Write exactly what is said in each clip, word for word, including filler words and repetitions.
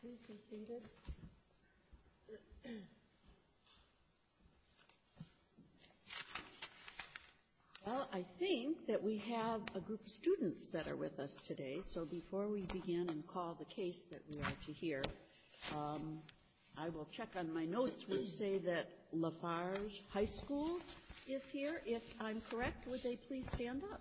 Please be seated. Well, I think that we have a group of students that are with us today, so before we begin and call the case that we are to hear, um, I will check on my notes which say that Lafarge High School is here. If I'm correct, would they please stand up?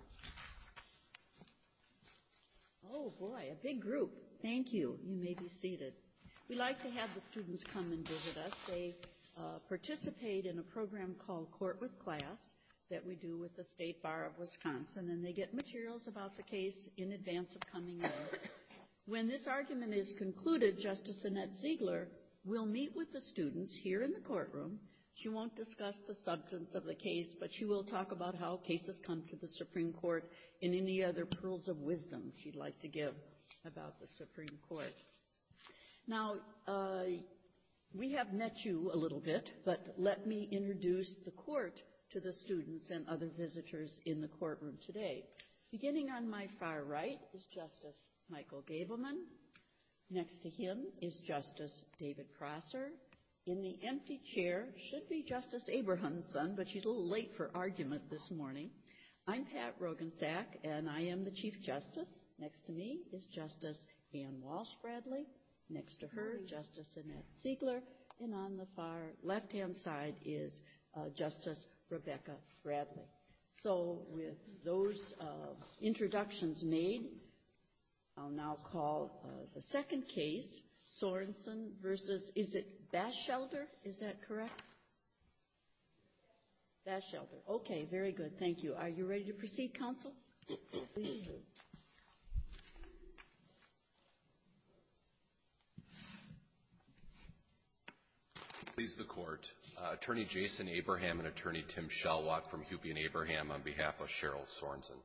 Oh boy, a big group. Thank you. You may be seated. We like to have the students come and visit us. They uh, participate in a program called Court with Class that we do with the State Bar of Wisconsin, and they get materials about the case in advance of coming in. When this argument is concluded, Justice Annette Ziegler will meet with the students here in the courtroom. She won't discuss the substance of the case, but she will talk about how cases come to the Supreme Court and any other pearls of wisdom she'd like to give about the Supreme Court. Now, uh, we have met you a little bit, but let me introduce the court to the students and other visitors in the courtroom today. Beginning on my far right is Justice Michael Gableman. Next to him is Justice David Prosser. In the empty chair should be Justice Abrahamson, but she's a little late for argument this morning. I'm Pat Rogensack, and I am the Chief Justice. Next to me is Justice Ann Walsh-Bradley. Next to her, Justice Annette Ziegler. And on the far left-hand side is uh, Justice Rebecca Bradley. So with those uh, introductions made, I'll now call uh, the second case, Sorensen versus, is it Batchelder? Is that correct? Batchelder. Okay, very good. Thank you. Are you ready to proceed, counsel? Please do. Please the court. Uh, Attorney Jason Abraham and Attorney Tim Shellwatt from Hupy and Abraham on behalf of Cheryl Sorensen.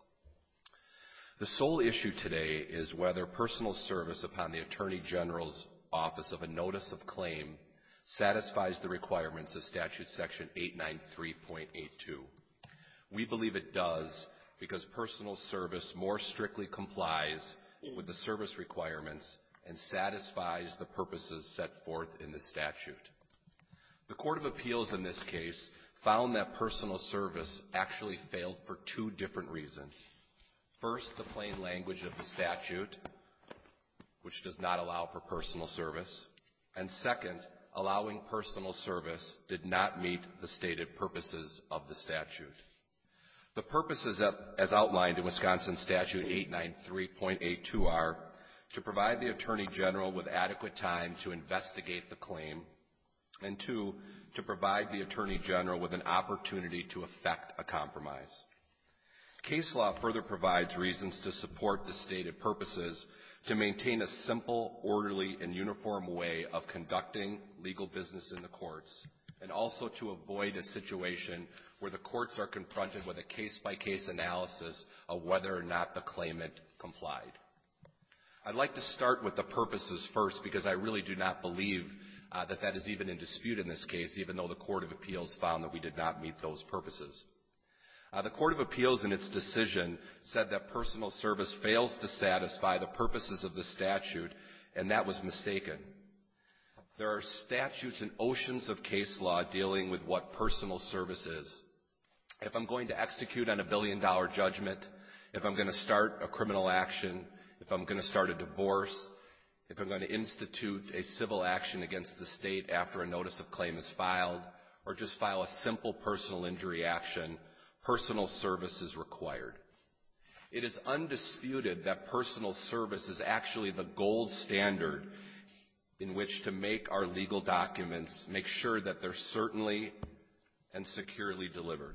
The sole issue today is whether personal service upon the Attorney General's office of a notice of claim satisfies the requirements of statute section eight ninety-three point eight two. We believe it does because personal service more strictly complies with the service requirements and satisfies the purposes set forth in the statute. The Court of Appeals in this case found that personal service actually failed for two different reasons. First, the plain language of the statute, which does not allow for personal service. And second, allowing personal service did not meet the stated purposes of the statute. The purposes as outlined in Wisconsin Statute eight ninety-three point eight two are to provide the Attorney General with adequate time to investigate the claim, and two, to provide the Attorney General with an opportunity to effect a compromise. Case law further provides reasons to support the stated purposes to maintain a simple, orderly, and uniform way of conducting legal business in the courts, and also to avoid a situation where the courts are confronted with a case-by-case analysis of whether or not the claimant complied. I'd like to start with the purposes first because I really do not believe uh, that that is even in dispute in this case, even though the Court of Appeals found that we did not meet those purposes. Uh, the Court of Appeals in its decision said that personal service fails to satisfy the purposes of the statute, and that was mistaken. There are statutes and oceans of case law dealing with what personal service is. If I'm going to execute on a billion dollar judgment, if I'm going to start a criminal action, if I'm going to start a divorce, if I'm going to institute a civil action against the state after a notice of claim is filed, or just file a simple personal injury action, personal service is required. It is undisputed that personal service is actually the gold standard in which to make our legal documents, make sure that they're certainly and securely delivered.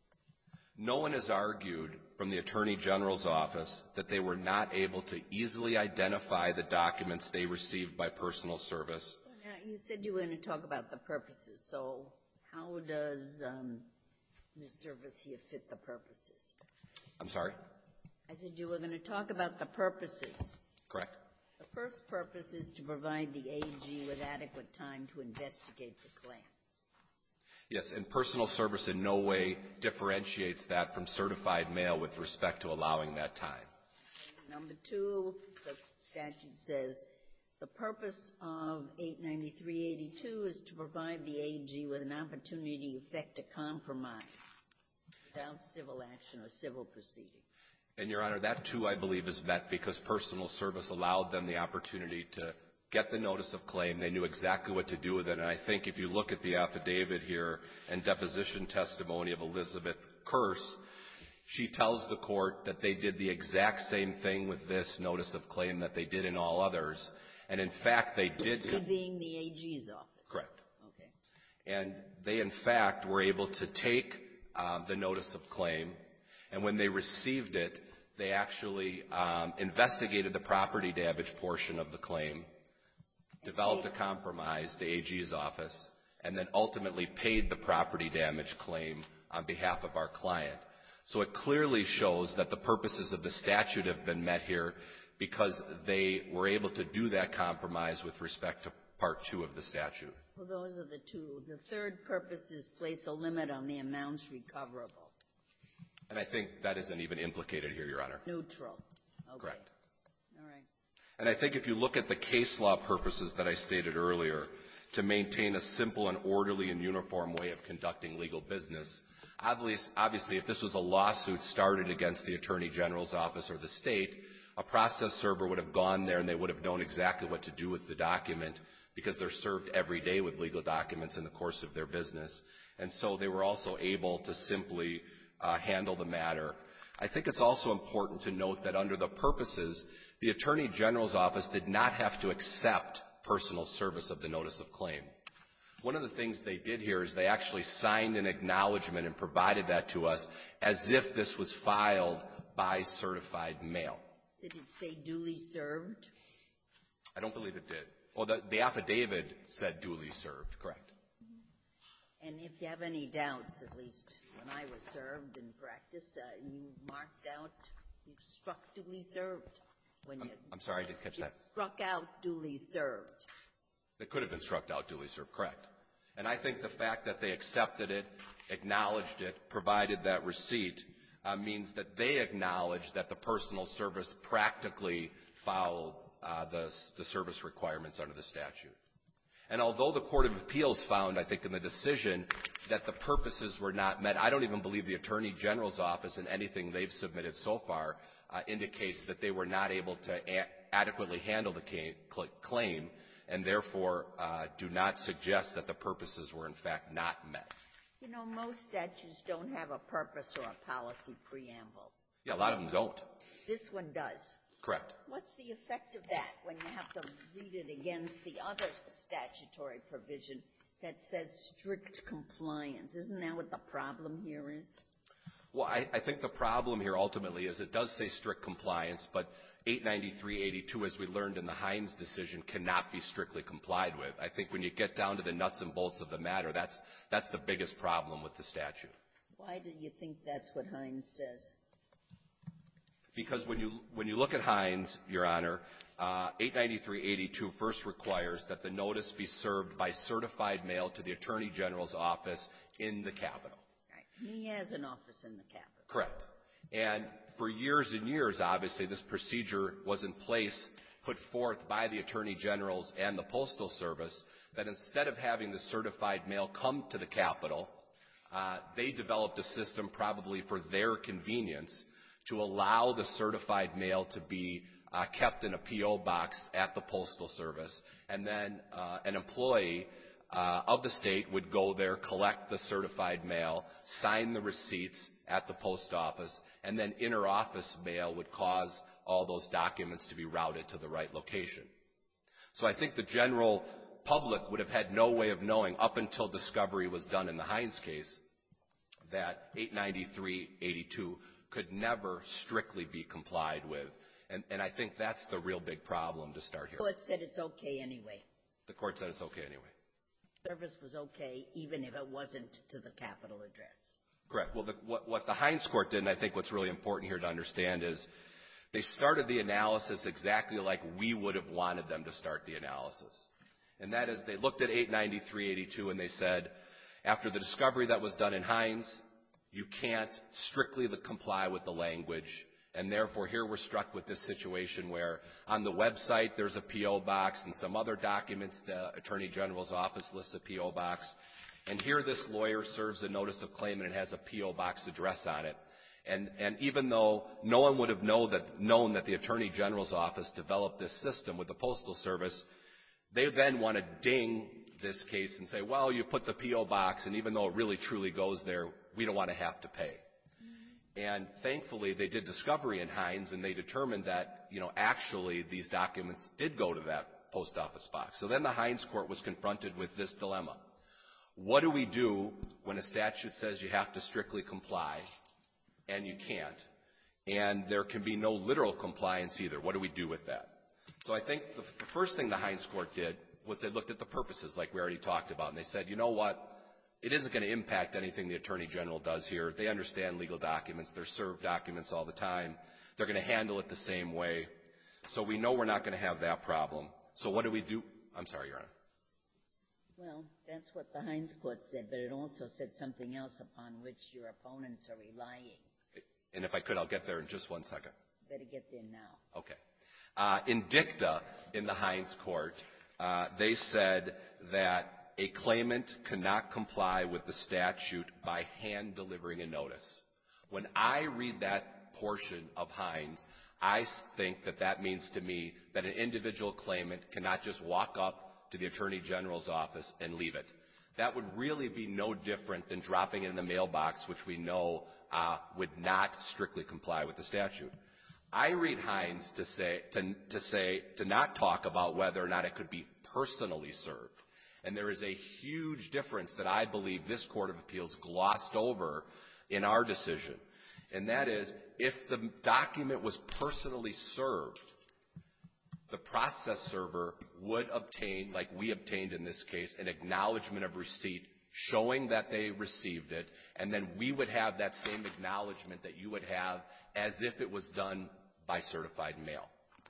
No one has argued from the Attorney General's office that they were not able to easily identify the documents they received by personal service. Now, you said you were going to talk about the purposes, so how does um, the service here fit the purposes? I'm sorry? I said you were going to talk about the purposes. Correct. The first purpose is to provide the A G with adequate time to investigate the claim. Yes, and personal service in no way differentiates that from certified mail with respect to allowing that time. Number two, the statute says The purpose of eight ninety-three eighty-two is to provide the A G with an opportunity to effect a compromise without civil action or civil proceeding. And, Your Honor, that too, I believe, is met because personal service allowed them the opportunity to get the notice of claim. They knew exactly what to do with it. And I think if you look at the affidavit here and deposition testimony of Elizabeth Kearse, she tells the court that they did the exact same thing with this notice of claim that they did in all others. And, in fact, they did. He being the A G's office. Correct. Okay. And they, in fact, were able to take uh, the notice of claim, and when they received it, they actually um, investigated the property damage portion of the claim, developed a compromise, the A G's office, and then ultimately paid the property damage claim on behalf of our client. So it clearly shows that the purposes of the statute have been met here because they were able to do that compromise with respect to Part two of the statute. Well, those are the two. The third purpose is place a limit on the amounts recoverable. And I think that isn't even implicated here, Your Honor. Neutral. Okay. Correct. All right. And I think if you look at the case law purposes that I stated earlier, to maintain a simple and orderly and uniform way of conducting legal business, obviously, if this was a lawsuit started against the Attorney General's office or the state, a process server would have gone there and they would have known exactly what to do with the document because they're served every day with legal documents in the course of their business. And so they were also able to simply uh, handle the matter. I think it's also important to note that under the purposes, the Attorney General's office did not have to accept personal service of the notice of claim. One of the things they did here is they actually signed an acknowledgement and provided that to us as if this was filed by certified mail. Did it say duly served? I don't believe it did. Well, the, the affidavit said duly served, correct. And if you have any doubts, at least when I was served in practice, uh, you marked out, you struck duly served. When you, I'm, I'm sorry, I didn't catch you that. Struck out duly served. It could have been struck out duly served, correct. And I think the fact that they accepted it, acknowledged it, provided that receipt, uh, means that they acknowledge that the personal service practically followed uh, the, the service requirements under the statute. And although the Court of Appeals found, I think, in the decision that the purposes were not met, I don't even believe the Attorney General's office and anything they've submitted so far uh, indicates that they were not able to a- adequately handle the ca- claim and therefore uh, do not suggest that the purposes were in fact not met. You know, most statutes don't have a purpose or a policy preamble. Yeah, a lot of them don't. This one does. Correct. What's the effect of that when you have to read it against the other statutory provision that says strict compliance? Isn't that what the problem here is? Well, I, I think the problem here ultimately is it does say strict compliance, but eight ninety-three eighty-two, as we learned in the Hines decision, cannot be strictly complied with. I think when you get down to the nuts and bolts of the matter, that's, that's the biggest problem with the statute. Why do you think that's what Hines says? Because when you, when you look at Hines, Your Honor, uh, eight ninety-three eighty-two first requires that the notice be served by certified mail to the Attorney General's office in the Capitol. Right. He has an office in the Capitol. Correct. And for years and years, obviously, this procedure was in place, put forth by the Attorney Generals and the Postal Service, that instead of having the certified mail come to the Capitol, uh, they developed a system probably for their convenience to allow the certified mail to be uh, kept in a P O box at the Postal Service, and then uh, an employee uh, of the state would go there, collect the certified mail, sign the receipts at the post office, and then inter-office mail would cause all those documents to be routed to the right location. So I think the general public would have had no way of knowing, up until discovery was done in the Hines case, that eight ninety-three eighty-two could never strictly be complied with. And, and I think that's the real big problem to start here. The court said it's okay anyway. The court said it's okay anyway. Service was okay even if it wasn't to the Capitol address. Correct. Well, the, what, what the Hines court did, and I think what's really important here to understand, is they started the analysis exactly like we would have wanted them to start the analysis. And that is, they looked at eight ninety-three eighty-two and they said, after the discovery that was done in Hines, you can't strictly comply with the language, And therefore, here we're struck with this situation where on the website there's a P O box, and some other documents the Attorney General's office lists a P O box. And here this lawyer serves a notice of claim and it has a P O box address on it. And, and even though no one would have know that, known that the Attorney General's office developed this system with the Postal Service, they then want to ding this case and say, well, you put the P O box, and even though it really truly goes there, we don't want to have to pay. And thankfully, they did discovery in Hines, and they determined that, you know, actually these documents did go to that post office box. So then the Hines court was confronted with this dilemma. What do we do when a statute says you have to strictly comply, and you can't, and there can be no literal compliance either? What do we do with that? So I think the, the first thing the Hines court did was they looked at the purposes, like we already talked about, and they said, you know what? It isn't going to impact anything the Attorney General does here. They understand legal documents. They're served documents all the time. They're going to handle it the same way. So we know we're not going to have that problem. So what do we do? I'm sorry, Your Honor. Well, that's what the Hines court said, but it also said something else upon which your opponents are relying. And if I could, I'll get there in just one second. Better get there now. Okay. Uh, in dicta in the Hines court, uh, they said that a claimant cannot comply with the statute by hand delivering a notice. When I read that portion of Hines, I think that that means to me that an individual claimant cannot just walk up to the Attorney General's office and leave it. That would really be no different than dropping it in the mailbox, which we know uh, would not strictly comply with the statute. I read Hines to say, to, to say, to not talk about whether or not it could be personally served. And there is a huge difference that I believe this Court of Appeals glossed over in our decision. And that is, if the document was personally served, the process server would obtain, like we obtained in this case, an acknowledgement of receipt showing that they received it, and then we would have that same acknowledgement that you would have as if it was done by certified mail.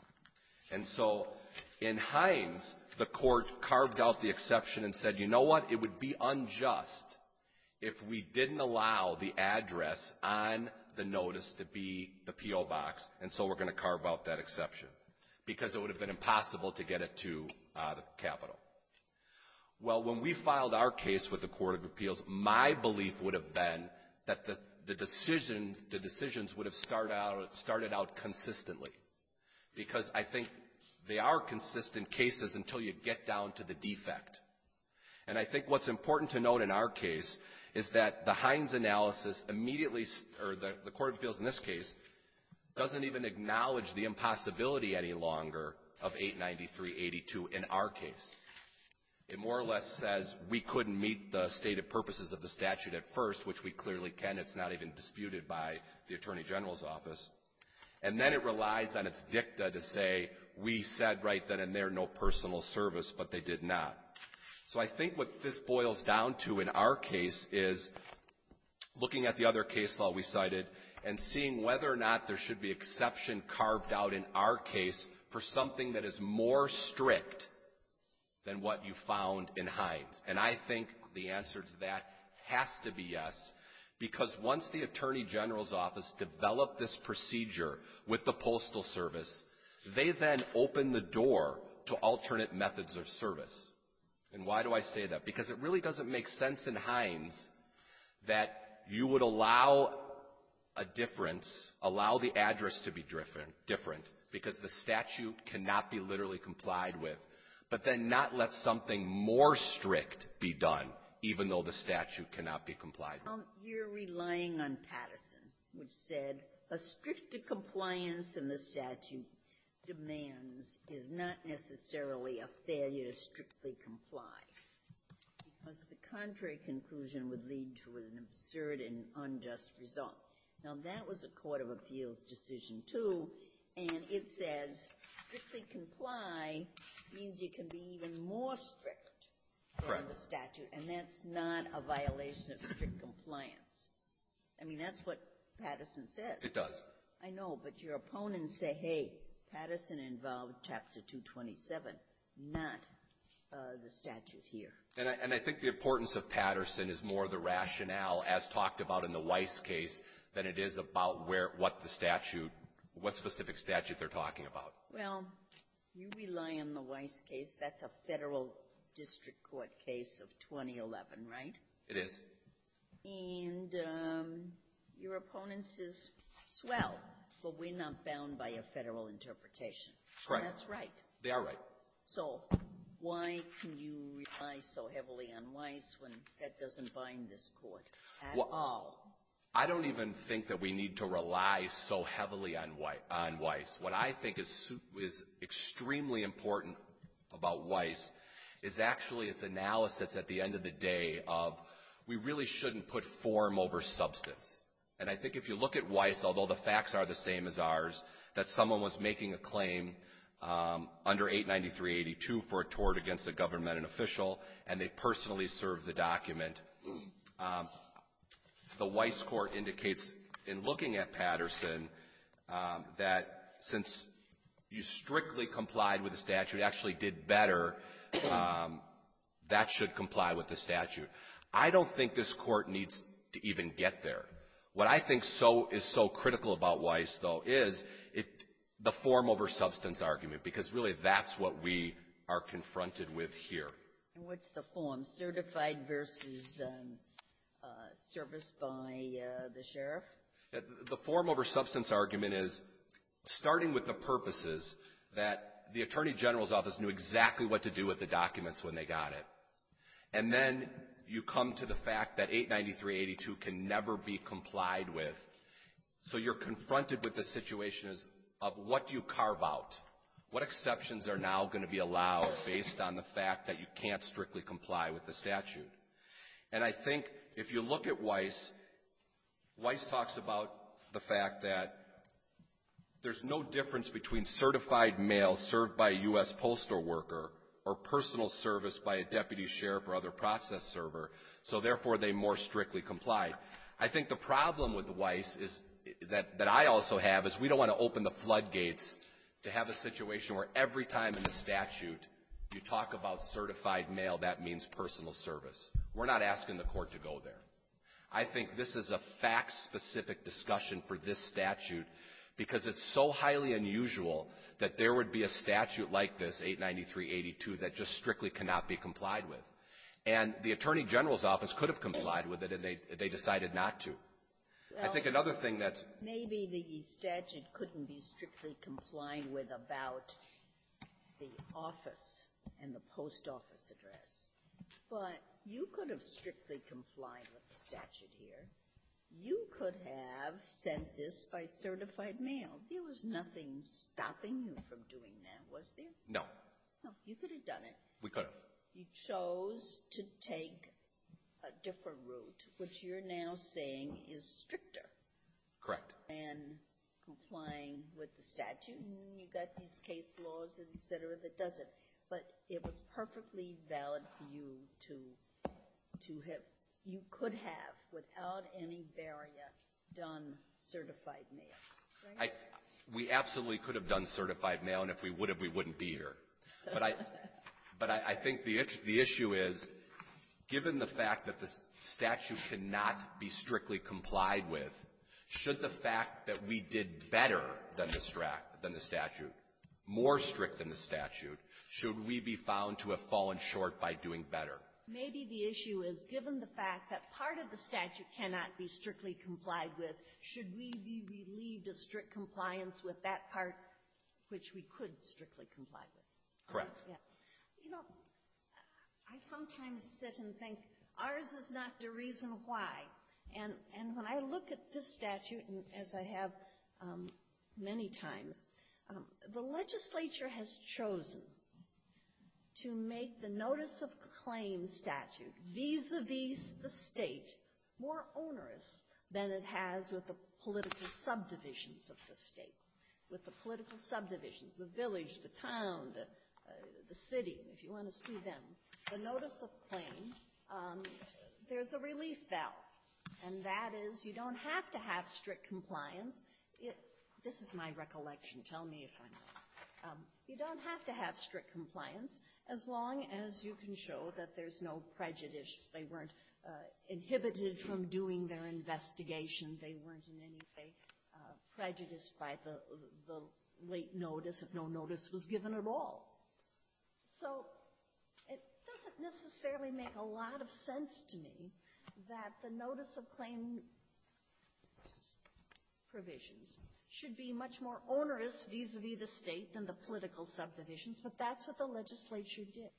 And so in Hines, the court carved out the exception and said, you know what, it would be unjust if we didn't allow the address on the notice to be the P O box, and so we're going to carve out that exception, because it would have been impossible to get it to uh, the Capitol. Well, when we filed our case with the Court of Appeals, my belief would have been that the, the decisions the decisions would have started out, started out consistently, because I think they are consistent cases until you get down to the defect. And I think what's important to note in our case is that the Hines analysis immediately, or the, the Court of Appeals in this case, doesn't even acknowledge the impossibility any longer of eight ninety-three eighty-two in our case. It more or less says we couldn't meet the stated purposes of the statute at first, which we clearly can. It's not even disputed by the Attorney General's office. And then it relies on its dicta to say, we said right then and there no personal service, but they did not. So I think what this boils down to in our case is looking at the other case law we cited and seeing whether or not there should be exception carved out in our case for something that is more strict than what you found in Hines. And I think the answer to that has to be yes, because once the Attorney General's office developed this procedure with the Postal Service, they then opened the door to alternate methods of service. And why do I say that? Because it really doesn't make sense in Hines that you would allow a difference, allow the address to be different, different, because the statute cannot be literally complied with, but then not let something more strict be done, even though the statute cannot be complied with. Um, you're relying on Patterson, which said a stricter compliance than the statute demands is not necessarily a failure to strictly comply, because the contrary conclusion would lead to an absurd and unjust result. Now, that was a Court of Appeals decision, too, and it says strictly comply means you can be even more strict than Correct. the statute, and that's not a violation of strict compliance. I mean, that's what Patterson says. It does. I know, but your opponents say, hey, Patterson involved Chapter two twenty-seven, not uh, the statute here. And I, and I think the importance of Patterson is more the rationale, as talked about in the Weiss case, than it is about where what the statute what specific statute they're talking about. Well, you rely on the Weiss case. That's a federal district court case of twenty eleven, right? It is. And um, your opponent says, swell, but we're not bound by a federal interpretation. Correct. And that's right. They are right. So why can you rely so heavily on Weiss when that doesn't bind this court at well, all? I don't even think that we need to rely so heavily on on Weiss. What I think is is extremely important about Weiss is actually its analysis at the end of the day of we really shouldn't put form over substance. And I think if you look at Weiss, although the facts are the same as ours, that someone was making a claim um, under eight ninety-three eighty-two for a tort against a government official, and they personally served the document. Um, the Weiss court indicates in looking at Patterson um, that since you strictly complied with the statute, actually did better, um, that should comply with the statute. I don't think this court needs to even get there. What I think so is so critical about Weiss, though, is it, the form over substance argument, because really that's what we are confronted with here. And what's the form? Certified versus um, uh, service by uh, the sheriff? The form over substance argument is starting with the purposes that the Attorney General's office knew exactly what to do with the documents when they got it. And then you come to the fact that eight ninety-three eighty-two can never be complied with. So you're confronted with the situation as, of what do you carve out? What exceptions are now going to be allowed based on the fact that you can't strictly comply with the statute? And I think if you look at Weiss, Weiss talks about the fact that there's no difference between certified mail served by a U S postal worker or personal service by a deputy sheriff or other process server, so therefore they more strictly complied. I think the problem with Weiss is that, that I also have is we don't want to open the floodgates to have a situation where every time in the statute you talk about certified mail, that means personal service. We're not asking the court to go there. I think this is a fact-specific discussion for this statute because it's so highly unusual that there would be a statute like this, eight ninety-three eighty-two, that just strictly cannot be complied with. And the Attorney General's office could have complied with it, and they, they decided not to. Well, I think another thing that's... Maybe the statute couldn't be strictly complied with about the office and the post office address. But you could have strictly complied with the statute here. You could have sent this by certified mail. There was nothing stopping you from doing that, was there? No. No, you could have done it. We could have. You chose to take a different route, which you're now saying is stricter. Correct. And complying with the statute, and you got these case laws, et cetera, that does it. But it was perfectly valid for you to to have, you could have, without any barrier, done certified mail. Right? I, we absolutely could have done certified mail, and if we would have, we wouldn't be here. But I, but I, I think the the issue is, given the fact that the statute cannot be strictly complied with, should the fact that we did better than the, stra- than the statute, more strict than the statute, should we be found to have fallen short by doing better? Maybe the issue is, given the fact that part of the statute cannot be strictly complied with, should we be relieved of strict compliance with that part which we could strictly comply with? Correct. Yeah. You know, I sometimes sit and think, ours is not the reason why. And, and when I look at this statute, and as I have um, many times, um, the legislature has chosen to make the notice of claim statute vis-a-vis the state more onerous than it has with the political subdivisions of the state. With the political subdivisions, the village, the town, the, uh, the city, if you want to see them, the notice of claim, um, there's a relief valve. And that is, you don't have to have strict compliance. It, this is my recollection. Tell me if I'm wrong. Um, you don't have to have strict compliance as long as you can show that there's no prejudice. They weren't uh, inhibited from doing their investigation. They weren't in any way uh, prejudiced by the, the late notice, if no notice was given at all. So it doesn't necessarily make a lot of sense to me that the notice of claim provisions should be much more onerous vis-a-vis the state than the political subdivisions, but that's what the legislature did.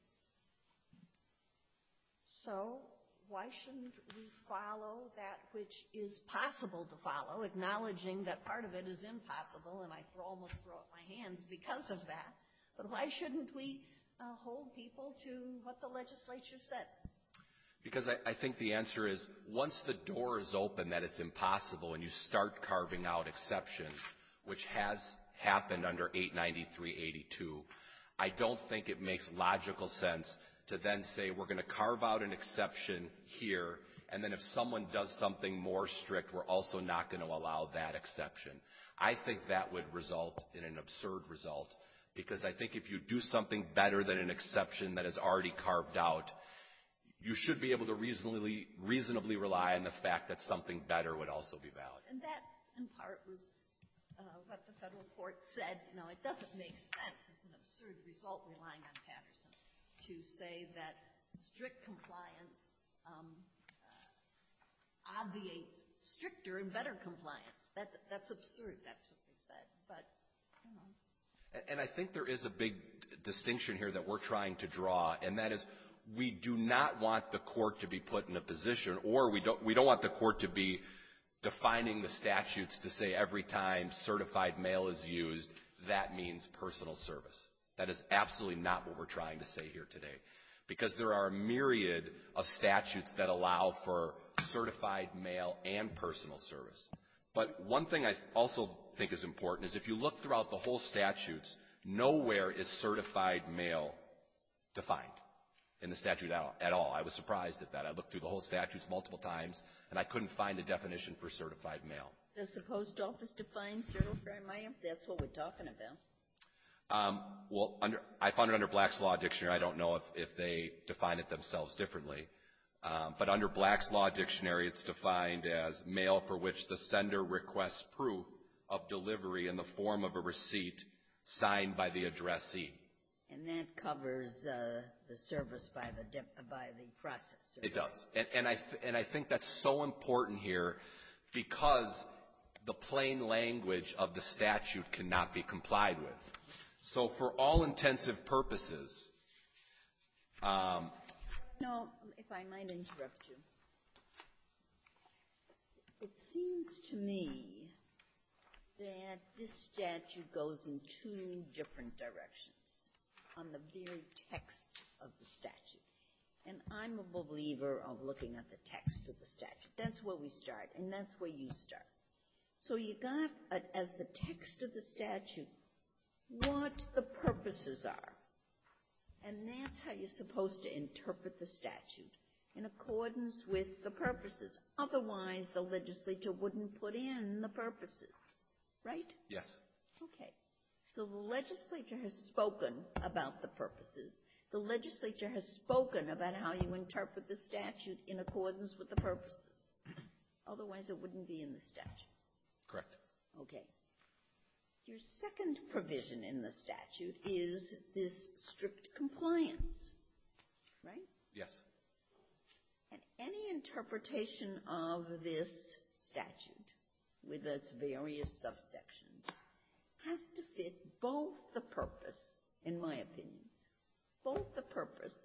So why shouldn't we follow that which is possible to follow, acknowledging that part of it is impossible, and I throw, almost throw up my hands because of that, but why shouldn't we uh, hold people to what the legislature said? Because I, I think the answer is once the door is open that it's impossible and you start carving out exceptions, which has happened under eight ninety-three eighty-two, I don't think it makes logical sense to then say we're going to carve out an exception here, and then if someone does something more strict, we're also not going to allow that exception. I think that would result in an absurd result, because I think if you do something better than an exception that is already carved out, you should be able to reasonably, reasonably rely on the fact that something better would also be valid. And that, in part, was uh, what the federal court said. You know, it doesn't make sense. It's an absurd result relying on Patterson to say that strict compliance um, uh, obviates stricter and better compliance. That, that's absurd. That's what they said. But, you know. And I think there is a big distinction here that we're trying to draw, and that is we do not want the court to be put in a position, or we don't, we don't want the court to be defining the statutes to say every time certified mail is used, that means personal service. That is absolutely not what we're trying to say here today, because there are a myriad of statutes that allow for certified mail and personal service. But one thing I also think is important is if you look throughout the whole statutes, nowhere is certified mail defined in the statute at all. I was surprised at that. I looked through the whole statutes multiple times, and I couldn't find a definition for certified mail. Does the post office define certified mail? That's what we're talking about. Um, well, under, I found it under Black's Law Dictionary. I don't know if, if they define it themselves differently. Um, but under Black's Law Dictionary, it's defined as mail for which the sender requests proof of delivery in the form of a receipt signed by the addressee. And that covers uh, the service by the de- by the processor. It does, and, and I th- and I think that's so important here, because the plain language of the statute cannot be complied with. So, for all intensive purposes, um, no, if I might interrupt you, it seems to me that this statute goes in two different directions on the very text of the statute. And I'm a believer of looking at the text of the statute. That's where we start, and that's where you start. So you got, uh, as the text of the statute, what the purposes are. And that's how you're supposed to interpret the statute, in accordance with the purposes. Otherwise, the legislature wouldn't put in the purposes, right? yes. Okay. So the legislature has spoken about the purposes. The legislature has spoken about how you interpret the statute in accordance with the purposes. Otherwise, it wouldn't be in the statute. Correct. Okay. Your second provision in the statute is this strict compliance, right? Yes. And any interpretation of this statute with its various subsections has to fit both the purpose, in my opinion, both the purpose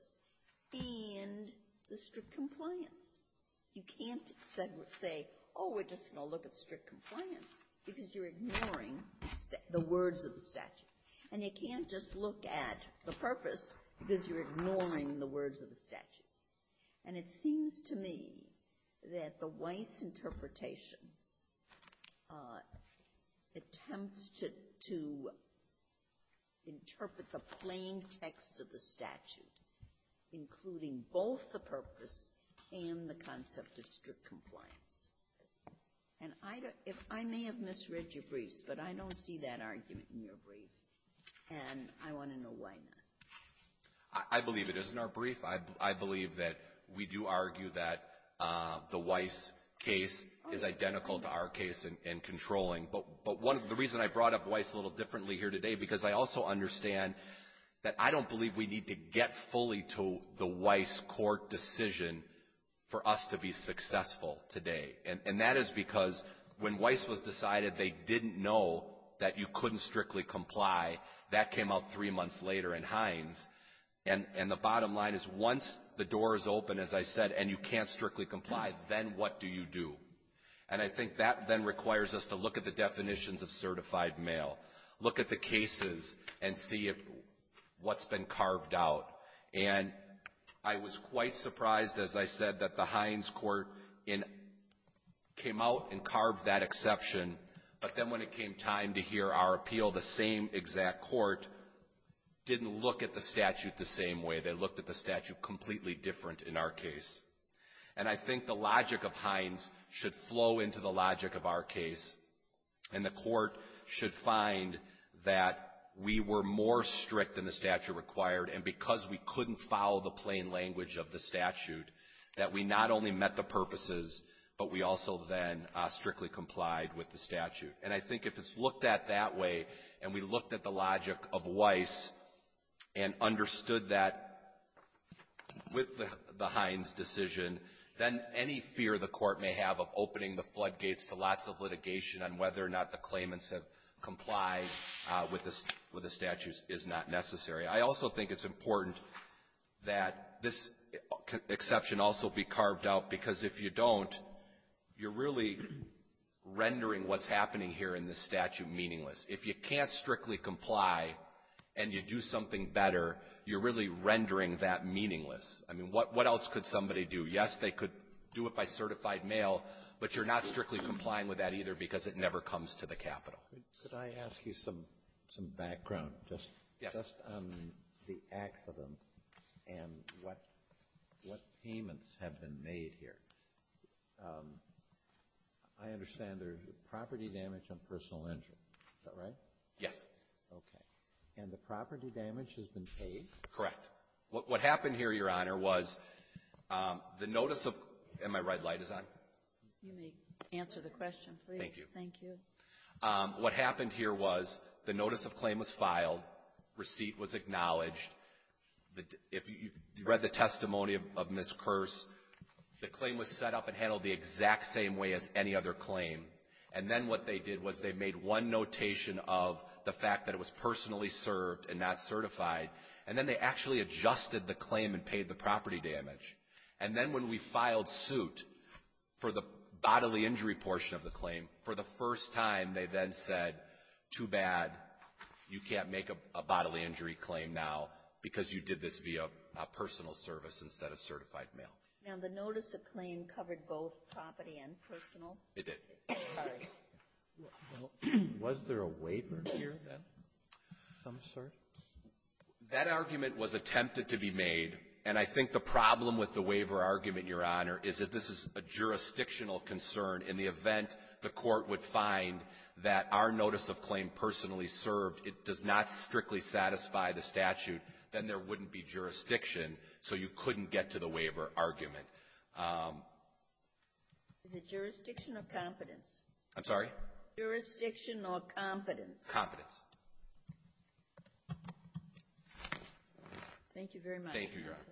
and the strict compliance. You can't say, oh, we're just going to look at strict compliance, because you're ignoring the words of the statute. And you can't just look at the purpose, because you're ignoring the words of the statute. And it seems to me that the Weiss interpretation uh, attempts to, to interpret the plain text of the statute, including both the purpose and the concept of strict compliance. And I don't, if I may have misread your briefs, but I don't see that argument in your brief, and I want to know why not. I, I believe it is in our brief. I, I believe that we do argue that uh, the Weiss case is identical to our case in, in controlling. But, but one of the reason I brought up Weiss a little differently here today, because I also understand that I don't believe we need to get fully to the Weiss court decision for us to be successful today. And, and that is because when Weiss was decided, they didn't know that you couldn't strictly comply. That came out three months later in Hines. And, and the bottom line is, once the door is open, as I said, and you can't strictly comply, then what do you do? And I think that then requires us to look at the definitions of certified mail, look at the cases, and see if what's been carved out. And I was quite surprised, as I said, that the Hines court in, came out and carved that exception. But then when it came time to hear our appeal, the same exact court didn't look at the statute the same way. They looked at the statute completely different in our case. And I think the logic of Hines should flow into the logic of our case. And the court should find that we were more strict than the statute required, and because we couldn't follow the plain language of the statute, that we not only met the purposes, but we also then uh, strictly complied with the statute. And I think if it's looked at that way, and we looked at the logic of Weiss and understood that with the, the Hines decision, then any fear the court may have of opening the floodgates to lots of litigation on whether or not the claimants have complied uh, with, the, with the statutes is not necessary. I also think it's important that this exception also be carved out, because if you don't, you're really rendering what's happening here in this statute meaningless. If you can't strictly comply and you do something better, you're really rendering that meaningless. I mean, what, what else could somebody do? Yes, they could do it by certified mail, but you're not strictly complying with that either, because it never comes to the Capitol. Could, could I ask you some some background, just yes. just on the accident and what what payments have been made here? Um, I understand there's property damage and personal injury. Is that right? Yes. Okay. And the property damage has been paid? Correct. What, what happened here, Your Honor, was um, the notice of – and my red light is on? You may answer the question, please. Thank you. Thank you. Um, what happened here was the notice of claim was filed, receipt was acknowledged. The, if you, you read the testimony of, of Miz Kearse, the claim was set up and handled the exact same way as any other claim. And then what they did was they made one notation of the fact that it was personally served and not certified. And then they actually adjusted the claim and paid the property damage. And then when we filed suit for the bodily injury portion of the claim, for the first time they then said, too bad, you can't make a, a bodily injury claim now because you did this via a personal service instead of certified mail. Now, the notice of claim covered both property and personal? It did. Sorry. Well, was there a waiver here then, some sort? That argument was attempted to be made, and I think the problem with the waiver argument, Your Honor, is that this is a jurisdictional concern. In the event the court would find that our notice of claim personally served, it does not strictly satisfy the statute, then there wouldn't be jurisdiction, so you couldn't get to the waiver argument. Um, Is it jurisdiction or competence? I'm sorry? Jurisdiction or competence? Competence. Thank you very much. Thank you, Your Honor.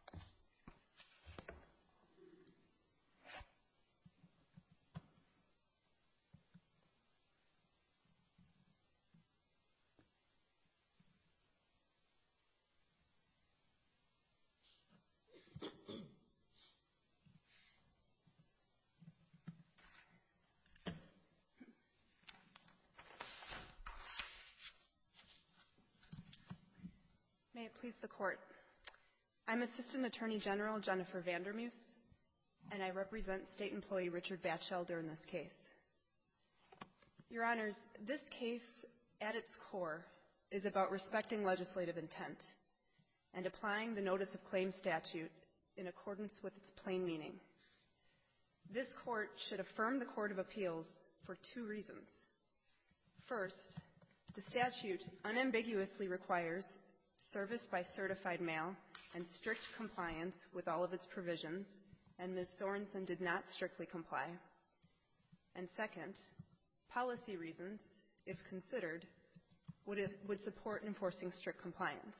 May it please the Court. I'm Assistant Attorney General Jennifer Vandermeus, and I represent State Employee Richard Batchelder in this case. Your Honors, this case, at its core, is about respecting legislative intent and applying the Notice of Claim statute in accordance with its plain meaning. This Court should affirm the Court of Appeals for two reasons. First, the statute unambiguously requires service by certified mail and strict compliance with all of its provisions and Miz Sorensen did not strictly comply. And second, policy reasons, if considered, would, would support enforcing strict compliance.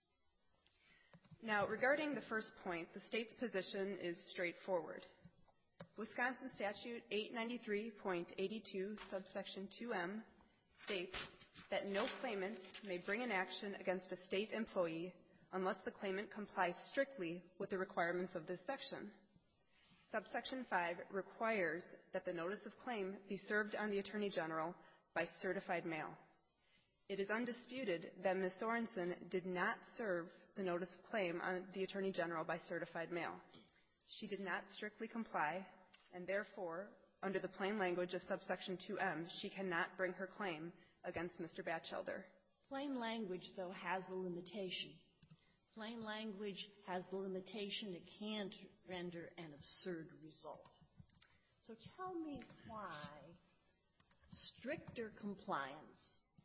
Now, regarding the first point, the state's position is straightforward. Wisconsin Statute eight ninety-three point eight two, subsection two M, states that no claimant may bring an action against a state employee unless the claimant complies strictly with the requirements of this section. Subsection five requires that the notice of claim be served on the Attorney General by certified mail. It is undisputed that Miz Sorensen did not serve the notice of claim on the Attorney General by certified mail. She did not strictly comply, and therefore, under the plain language of subsection two M, she cannot bring her claim against Mister Batchelder. Plain language, though, has a limitation. Plain language has the limitation it can't render an absurd result. So tell me why stricter compliance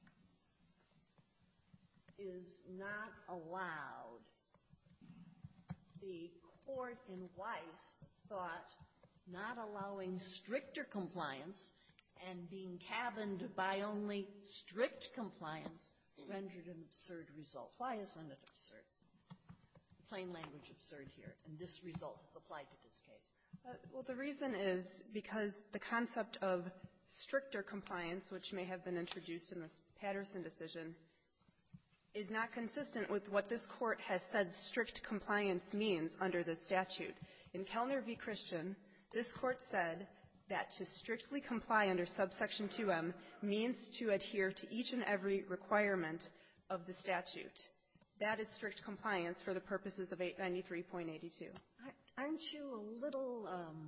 is not allowed. The court in Weiss thought not allowing stricter compliance and being cabined by only strict compliance rendered an absurd result. Why isn't it absurd? Plain language absurd here, and this result is applied to this case. Uh, well, the reason is because the concept of stricter compliance, which may have been introduced in this Patterson decision, is not consistent with what this court has said strict compliance means under this statute. In Kellner v. Christian, this court said that to strictly comply under subsection two M means to adhere to each and every requirement of the statute. That is strict compliance for the purposes of eight ninety-three point eight two. Aren't you a little, um,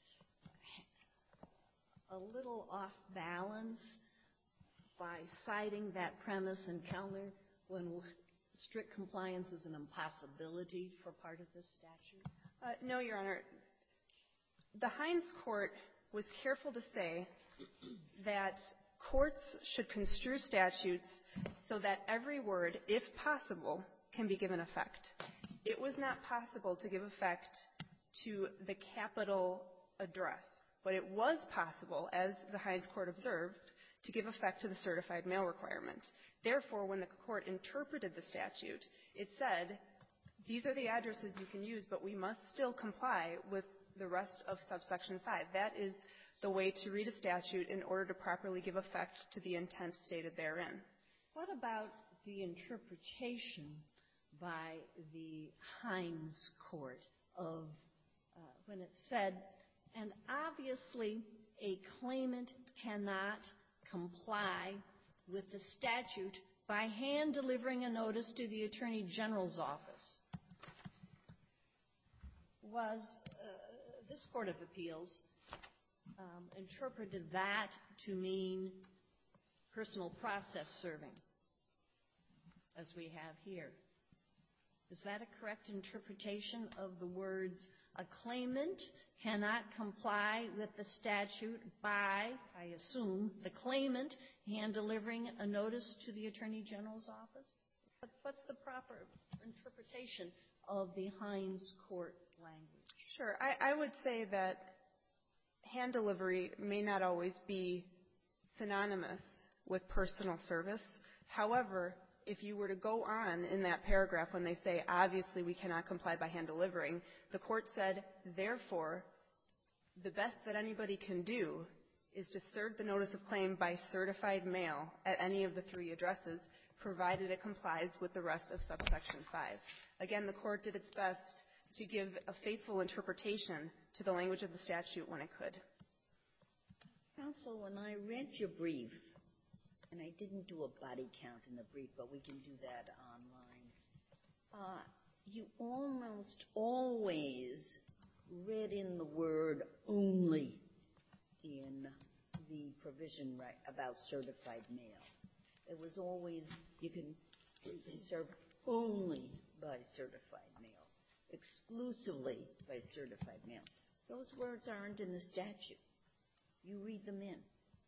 a little off balance by citing that premise in Kellner when strict compliance is an impossibility for part of this statute? Uh, no, Your Honor. The Hines court was careful to say that courts should construe statutes so that every word, if possible, can be given effect. It was not possible to give effect to the capital address, but it was possible, as the Hines court observed, to give effect to the certified mail requirement. Therefore, when the court interpreted the statute, it said, these are the addresses you can use, but we must still comply with the rest of subsection five. That is the way to read a statute in order to properly give effect to the intent stated therein. What about the interpretation by the Hines court of uh, when it said, and obviously a claimant cannot comply with the statute by hand delivering a notice to the Attorney General's office? Was uh, this Court of Appeals um, interpreted that to mean personal process serving, as we have here? Is that a correct interpretation of the words, a claimant cannot comply with the statute by, I assume, the claimant hand delivering a notice to the Attorney General's office? What's the proper interpretation of the Hines court language? Sure. I, I would say that hand delivery may not always be synonymous with personal service. However, if you were to go on in that paragraph when they say, obviously we cannot comply by hand delivering, the court said, therefore, the best that anybody can do is to serve the notice of claim by certified mail at any of the three addresses, provided it complies with the rest of subsection five. Again, the court did its best to give a faithful interpretation to the language of the statute when it could. Counsel, when I read your brief, and I didn't do a body count in the brief, but we can do that online, uh, you almost always read in the word only in the provision right about certified mail. It was always, you can, you can serve only by certified mail, exclusively by certified mail. Those words aren't in the statute. You read them in.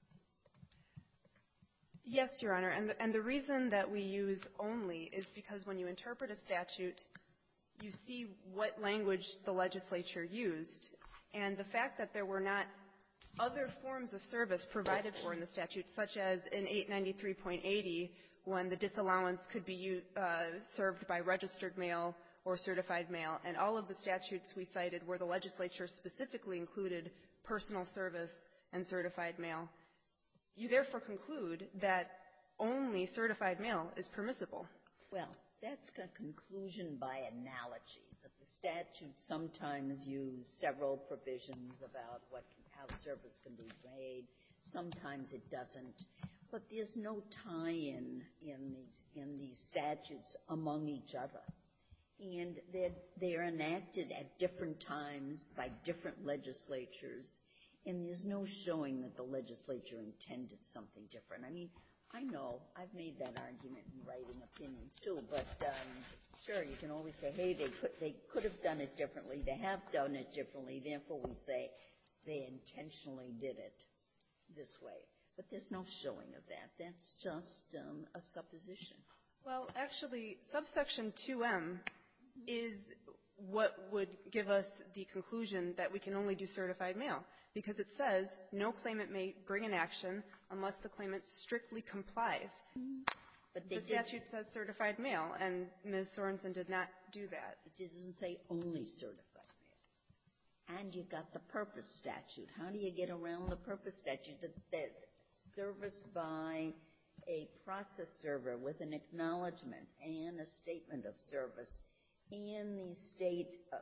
Yes, Your Honor, and the, and the reason that we use only is because when you interpret a statute, you see what language the legislature used, and the fact that there were not other forms of service provided for in the statute, such as in eight ninety-three point eighty, when the disallowance could be uh, served by registered mail or certified mail, and all of the statutes we cited where the legislature specifically included personal service and certified mail. You therefore conclude that only certified mail is permissible. Well, that's a conclusion by analogy, that the statutes sometimes use several provisions about what how service can be made. Sometimes it doesn't. But there's no tie-in in these in these statutes among each other. And they're, they're enacted at different times by different legislatures, and there's no showing that the legislature intended something different. I mean, I know I've made that argument in writing opinions too, but um, sure, you can always say, hey, they could, they could have done it differently. They have done it differently. Therefore, we say they intentionally did it this way. But there's no showing of that. That's just um, a supposition. Well, actually, subsection two M is what would give us the conclusion that we can only do certified mail, because it says no claimant may bring an action unless the claimant strictly complies. But they the statute did, says certified mail, and Miz Sorensen did not do that. it doesn't say only certified mail. And you've got the purpose statute. How do you get around the purpose statute? That, that service by a process server with an acknowledgement and a statement of service, and the state uh,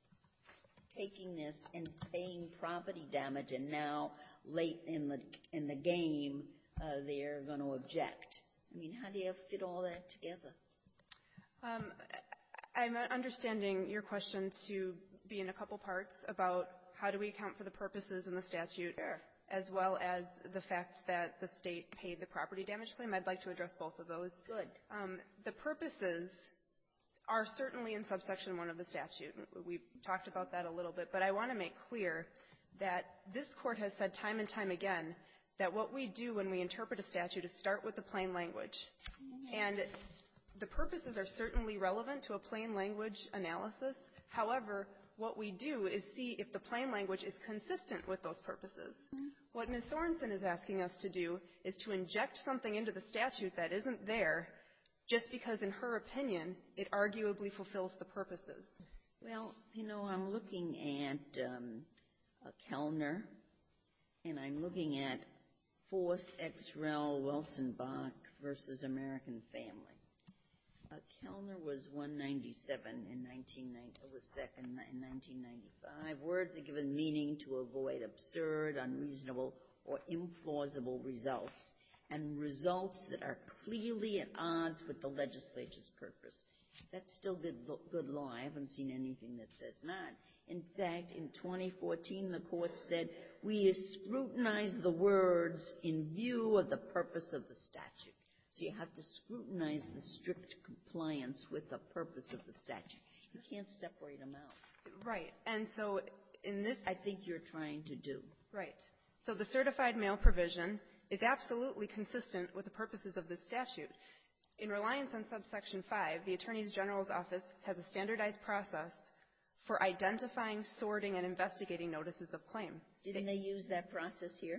taking this and paying property damage, and now late in the in the game uh, they're going to object. I mean, how do you fit all that together? Um, I'm understanding your question to be in a couple parts about how do we account for the purposes in the statute, Sure. as well as the fact that the state paid the property damage claim. I'd like to address both of those. Good. Um, the purposes are certainly in subsection one of the statute. We've talked about that a little bit, but I want to make clear that this Court has said time and time again that what we do when we interpret a statute is start with the plain language. And the purposes are certainly relevant to a plain language analysis. However, what we do is see if the plain language is consistent with those purposes. Mm-hmm. What Miz Sorensen is asking us to do is to inject something into the statute that isn't there just because, in her opinion, it arguably fulfills the purposes. Well, you know, I'm looking at um, a Kellner, and I'm looking at Force X Rel Wilson-Bach versus American Family. Uh, Kellner was one ninety-seven in nineteen ninety. It was second in nineteen ninety-five. Words are given meaning to avoid absurd, unreasonable, or implausible results, and results that are clearly at odds with the legislature's purpose. That's still good, good law. I haven't seen anything that says not. In fact, in twenty fourteen, the Court said, we scrutinize the words in view of the purpose of the statute. So you have to scrutinize the strict compliance with the purpose of the statute. You can't separate them out. Right. And so in this, I think you're trying to do. Right. So the certified mail provision is absolutely consistent with the purposes of this statute. In reliance on subsection five, the Attorney General's office has a standardized process for identifying, sorting, and investigating notices of claim. Didn't they use that process here?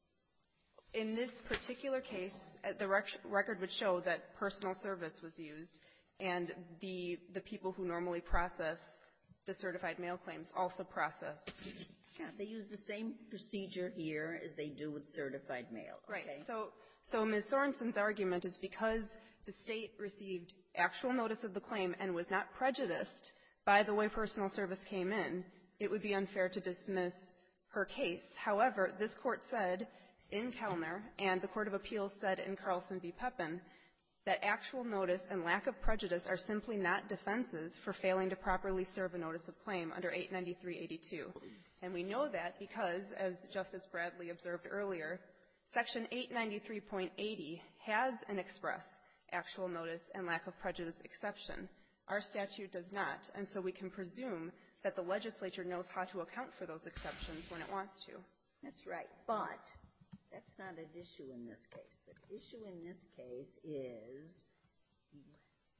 In this particular case, uh, the rec- record would show that personal service was used, and the the people who normally process the certified mail claims also processed. Yeah, they use the same procedure here as they do with certified mail. Right. Okay. So, so Miz Sorensen's argument is because the state received actual notice of the claim and was not prejudiced by the way personal service came in, it would be unfair to dismiss her case. However, this Court said in Kellner, and the Court of Appeals said in Carlson v. Pepin, that actual notice and lack of prejudice are simply not defenses for failing to properly serve a notice of claim under eight ninety-three eighty-two. And we know that because, as Justice Bradley observed earlier, Section eight ninety-three point eighty has an express actual notice and lack of prejudice exception. Our statute does not, and so we can presume that the legislature knows how to account for those exceptions when it wants to. That's right. But that's not an issue in this case. The issue in this case is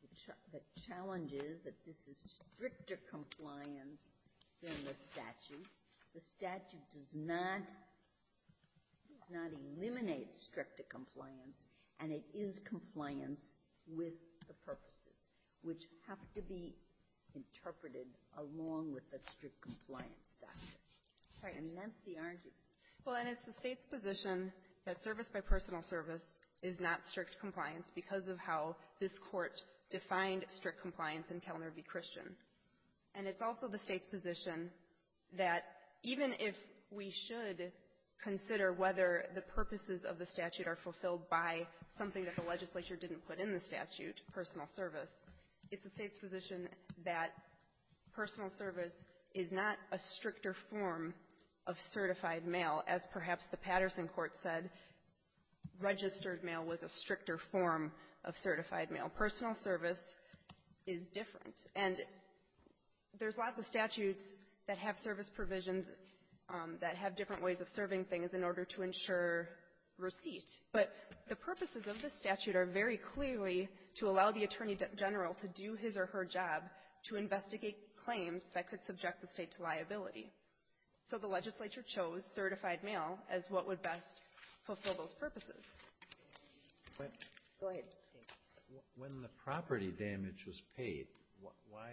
the, ch- the challenge is that this is stricter compliance than the statute. The statute does not does not eliminate stricter compliance, and it is compliance with the purposes, which have to be interpreted along with the strict compliance doctrine. Right. And that's the argument. Well, and it's the state's position that service by personal service is not strict compliance because of how this court defined strict compliance in Kellner v. Christian. And it's also the state's position that even if we should consider whether the purposes of the statute are fulfilled by something that the legislature didn't put in the statute, personal service, it's the state's position that personal service is not a stricter form of certified mail, as perhaps the Patterson court said registered mail was a stricter form of certified mail. Personal service is different. And there's lots of statutes that have service provisions um, that have different ways of serving things in order to ensure receipt. But the purposes of this statute are very clearly to allow the Attorney General to do his or her job to investigate claims that could subject the state to liability. So the legislature chose certified mail as what would best fulfill those purposes. When, Go ahead. when the property damage was paid, wh- why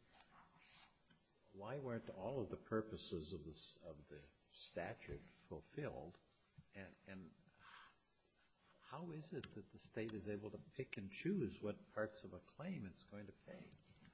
why weren't all of the purposes of the of the statute fulfilled? And, and how is it that the state is able to pick and choose what parts of a claim it's going to pay?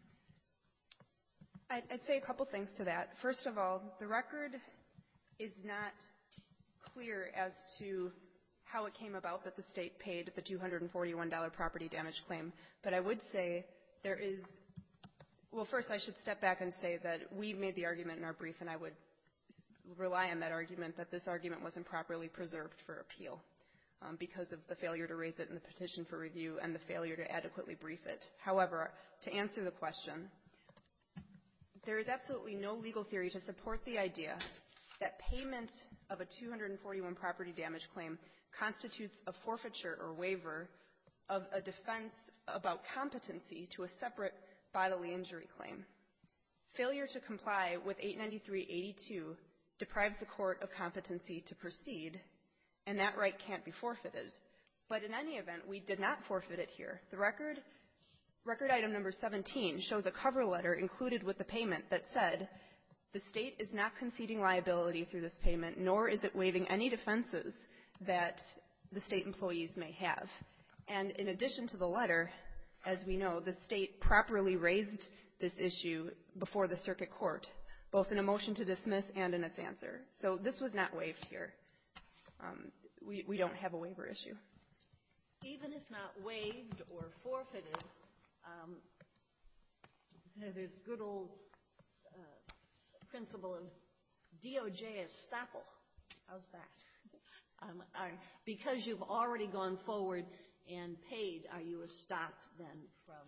I'd, I'd say a couple things to that. First of all, the record is not clear as to how it came about that the state paid the two hundred forty-one dollars property damage claim. But I would say there is – well, first I should step back and say that we made the argument in our brief, and I would rely on that argument, that this argument wasn't properly preserved for appeal um, because of the failure to raise it in the petition for review and the failure to adequately brief it. However, to answer the question, there is absolutely no legal theory to support the idea that payment of a two hundred forty-one property damage claim constitutes a forfeiture or waiver of a defense about competency to a separate bodily injury claim. Failure to comply with eight ninety-three eighty-two deprives the court of competency to proceed, and that right can't be forfeited. But in any event, we did not forfeit it here. The record, record item number seventeen, shows a cover letter included with the payment that said, the state is not conceding liability through this payment, nor is it waiving any defenses that the state employees may have. And in addition to the letter, as we know, the state properly raised this issue before the circuit court, both in a motion to dismiss and in its answer. So this was not waived here. Um, we, we don't have a waiver issue. Even if not waived or forfeited, um, there's good old uh, principle of D O J estoppel. How's that? Um, are, because you've already gone forward and paid, are you stopped then from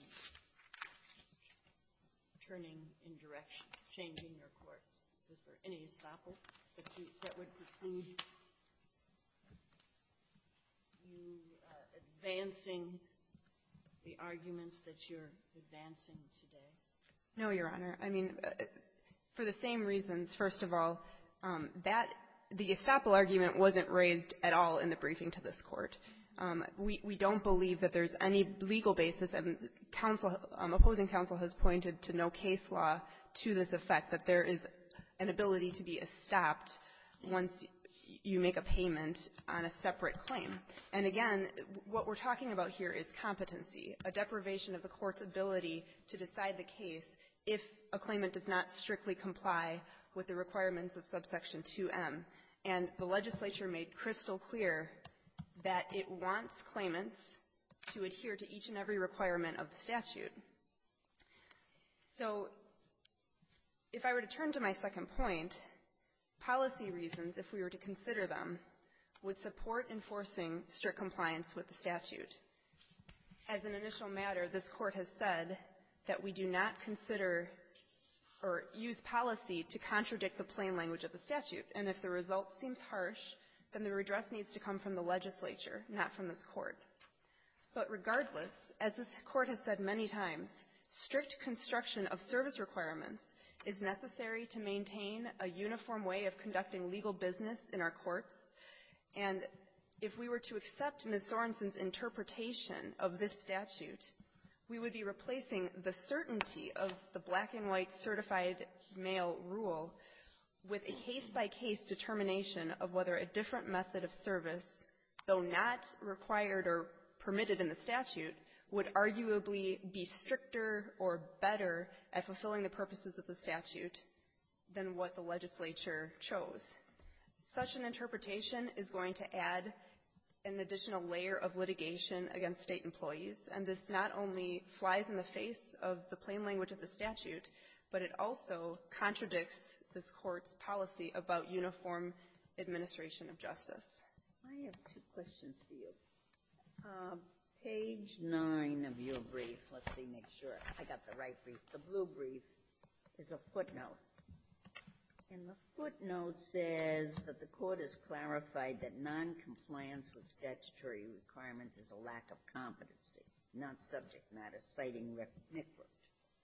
turning in direction, changing your course? Is there any estoppel that, you, that would preclude you uh, advancing the arguments that you're advancing today? No, Your Honor. I mean, uh, for the same reasons, first of all, um, that the estoppel argument wasn't raised at all in the briefing to this court. Um, we, we don't believe that there's any legal basis, and counsel, um, opposing counsel has pointed to no case law to this effect, that there is an ability to be estopped once you make a payment on a separate claim. And again, what we're talking about here is competency, a deprivation of the court's ability to decide the case if a claimant does not strictly comply with the requirements of subsection two M. And the legislature made crystal clear that it wants claimants to adhere to each and every requirement of the statute. So if I were to turn to my second point, policy reasons, if we were to consider them, would support enforcing strict compliance with the statute. As an initial matter, this court has said that we do not consider or use policy to contradict the plain language of the statute. And if the result seems harsh, then the redress needs to come from the legislature, not from this court. But regardless, as this Court has said many times, strict construction of service requirements is necessary to maintain a uniform way of conducting legal business in our courts. And if we were to accept Miz Sorensen's interpretation of this statute, we would be replacing the certainty of the black and white certified mail rule with a case-by-case determination of whether a different method of service, though not required or permitted in the statute, would arguably be stricter or better at fulfilling the purposes of the statute than what the legislature chose. Such an interpretation is going to add an additional layer of litigation against state employees, and this not only flies in the face of the plain language of the statute, but it also contradicts this Court's policy about uniform administration of justice. I have two questions for you. Uh, page nine of your brief, let's see, make sure I got the right brief. The blue brief is a footnote. And the footnote says that the Court has clarified that noncompliance with statutory requirements is a lack of competency, not subject matter, citing McRoot.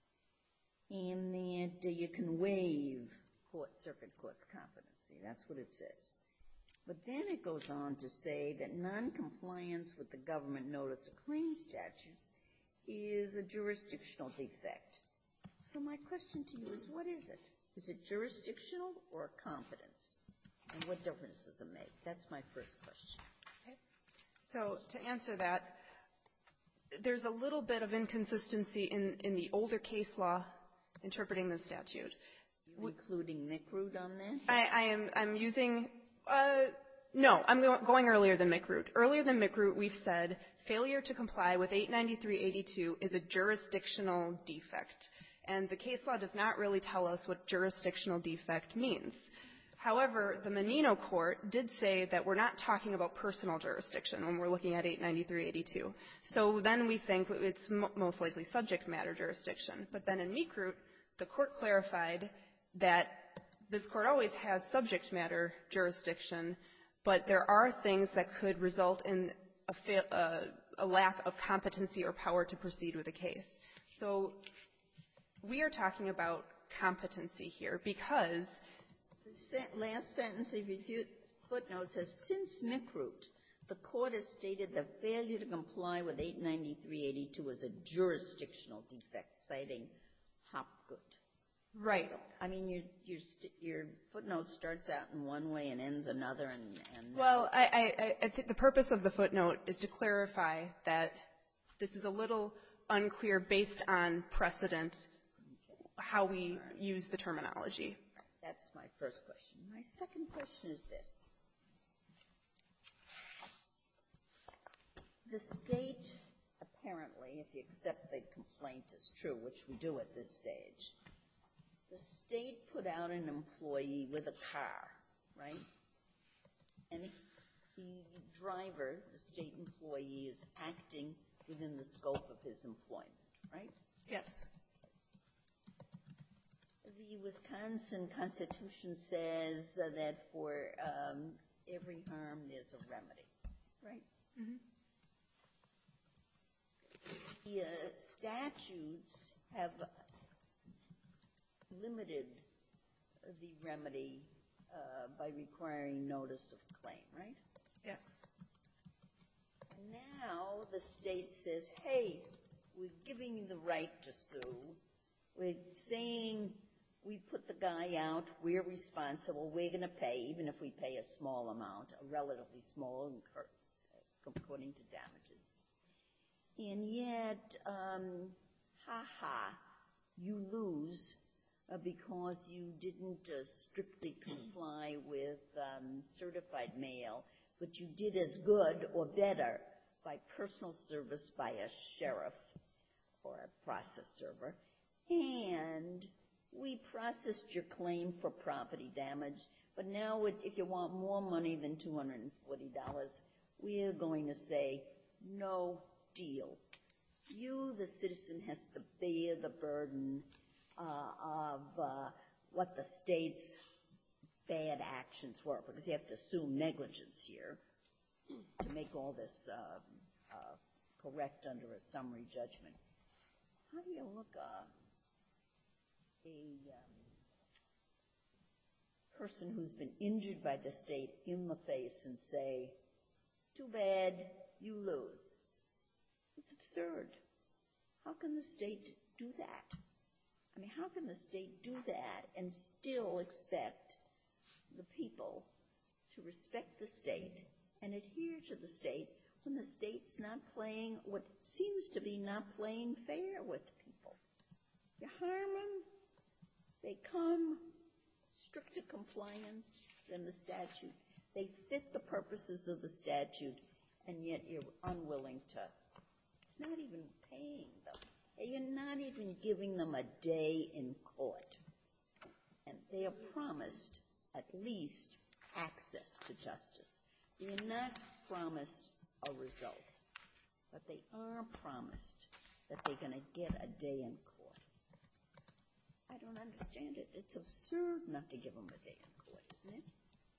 And that uh, you can waive court, circuit court's competency. That's what it says. But then it goes on to say that noncompliance with the government notice of claim statutes is a jurisdictional defect. So my question to you is, what is it? Is it jurisdictional or competence? And what difference does it make? That's my first question. Okay. So to answer that, there's a little bit of inconsistency in, in the older case law interpreting the statute. You're including McRoot on that? I, I am I'm using uh, no, I'm go- going earlier than McRoot. Earlier than McRoot, we've said failure to comply with eight ninety-three eighty-two is a jurisdictional defect. And the case law does not really tell us what jurisdictional defect means. However, the Menino Court did say that we're not talking about personal jurisdiction when we're looking at eight ninety-three eighty-two. So then we think it's mo- most likely subject matter jurisdiction. But then in McRoot, the Court clarified that this Court always has subject matter jurisdiction, but there are things that could result in a, fa- uh, a lack of competency or power to proceed with a case. So we are talking about competency here because the last sentence of your footnote says, since McRoot, the Court has stated that failure to comply with eight ninety-three eighty-two is a jurisdictional defect, citing Hopgood. Right. So, I mean, your your st- your footnote starts out in one way and ends another, and, and well, I, I, I think the purpose of the footnote is to clarify that this is a little unclear based on precedent how we right. use the terminology. That's my first question. My second question is this. The state, apparently, if you accept the complaint as true, which we do at this stage, the state put out an employee with a car, right? And the driver, the state employee, is acting within the scope of his employment, right? Yes. The Wisconsin Constitution says uh, that for um, every harm there's a remedy, right? Mm-hmm. The uh, statutes have limited the remedy uh, by requiring notice of claim, right? Yes. Now the state says, hey, we're giving you the right to sue. We're saying we put the guy out, we're responsible, we're going to pay, even if we pay a small amount, a relatively small, according to damages. And yet, um, ha-ha, you lose uh, because you didn't uh, strictly comply with um, certified mail, but you did as good or better by personal service by a sheriff or a process server, and we processed your claim for property damage, but now if you want more money than two hundred forty dollars, we're going to say, no deal. You, the citizen, has to bear the burden uh, of uh, what the state's bad actions were, because you have to assume negligence here to make all this uh, uh, correct under a summary judgment. How do you look uh, a um, person who's been injured by the state in the face and say, too bad, you lose? It's absurd. How can the state do that? I mean, how can the state do that and still expect the people to respect the state and adhere to the state when the state's not playing what seems to be not playing fair with people? You harm them, they come, stricter compliance than the statute. They fit the purposes of the statute, and yet you're unwilling to. It's not even paying them. You're not even giving them a day in court. And they are promised at least access to justice. They are not promised a result, but they are promised that they're going to get a day in court. I don't understand it. It's absurd not to give them a day in court, isn't it?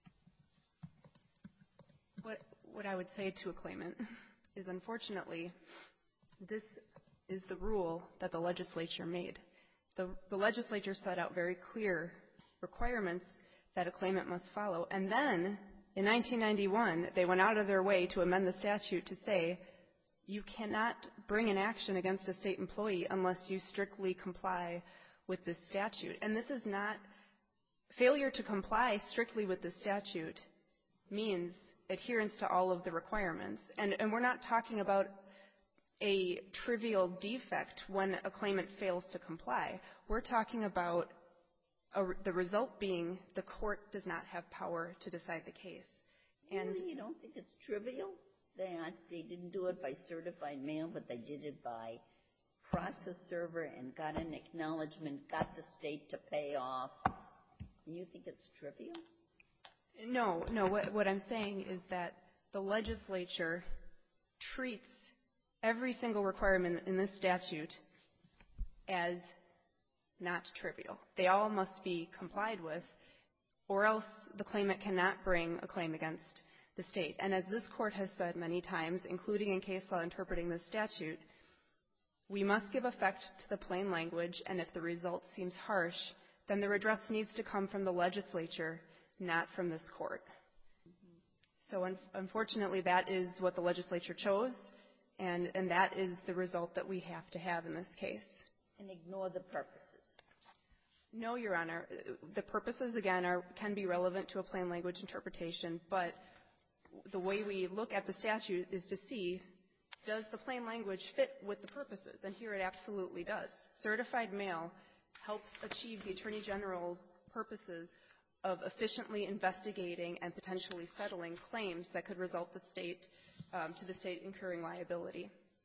What, what I would say to a claimant is, unfortunately, this is the rule that the legislature made. The, the legislature set out very clear requirements that a claimant must follow. And then, in nineteen ninety-one, they went out of their way to amend the statute to say, you cannot bring an action against a state employee unless you strictly comply with this statute. And this is not — failure to comply strictly with the statute means adherence to all of the requirements. And, and we're not talking about a trivial defect when a claimant fails to comply. We're talking about a, the result being the court does not have power to decide the case. And really, you don't think it's trivial? They, aren't, they didn't do it by certified mail, but they did it by process server and got an acknowledgement, got the state to pay off. And you think it's trivial? No, no. What, what I'm saying is that the legislature treats every single requirement in this statute as not trivial. They all must be complied with, or else the claimant cannot bring a claim against the state. And as this court has said many times, including in case law interpreting this statute, we must give effect to the plain language, and if the result seems harsh, then the redress needs to come from the legislature, not from this court. Mm-hmm. So un- unfortunately, that is what the legislature chose, and, and that is the result that we have to have in this case. And ignore the purposes. No, Your Honor. The purposes, again, are, can be relevant to a plain language interpretation, but the way we look at the statute is to see, does the plain language fit with the purposes? And here it absolutely does. Certified mail helps achieve the Attorney General's purposes of efficiently investigating and potentially settling claims that could result the state, um, to the state incurring liability.